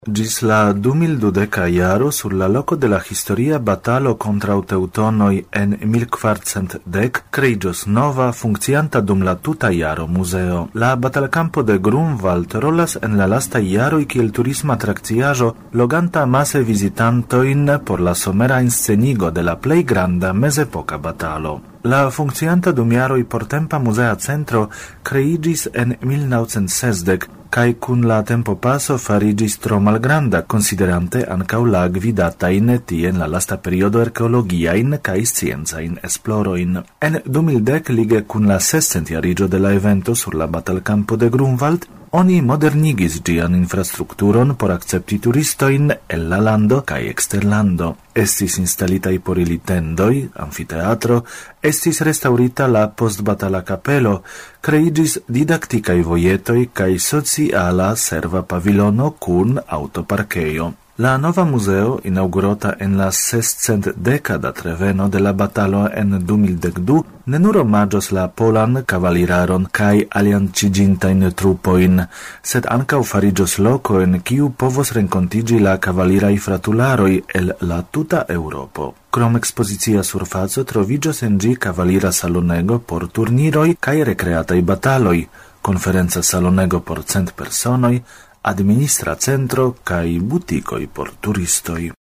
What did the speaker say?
Gis la 2012 jaro sur la loco de la historia batalo contra teutonoi en 1410 kreiĝos nova funkcianta dum la tuta jaro muzeo. La batalkampo de Grunwald rolas en la lastaj jaroj kiel turisma atrakciaĵo loganta mase vizitantojn por la somera inscenigo de la plej granda mezepoka batalo. La funkcianta dum jaroj portempa muzea centro kreiĝis en 1960 kai kun la tempo paso farigis tro malgranda, considerante ancau la gvidatain tien la lasta periodo archeologiain kai scienzain esploroin. En 2010 lige kun la 600 jarigio de la evento sur la batalkampo de Grunwald, oni modernigis gian infrastrukturon por accepti turistoin el la lando kai exterlando. Estis instalitai por ili tendoi, amfiteatro, estis restaurita la postbatala capelo, creigis didacticai voietoi kai sociala serva pavilono kun autoparkeio. La nova museo, inaugurata en la 610 reveno de la batalo en 2012, ne nur omaĝos la polan kavaliraron kaj alianciĝintajn trupoin, sed ankaŭ fariĝos loko en kiu povos renkontiĝi la kavaliraj fratularoj el la tuta Eŭropo. Krom ekspozicia surfaco troviĝos en ĝi kavalira salonego por turniroj kaj rekreataj bataloj, konferenca salonego por 100 personoj, administra centro kaj butikoj por turistoj.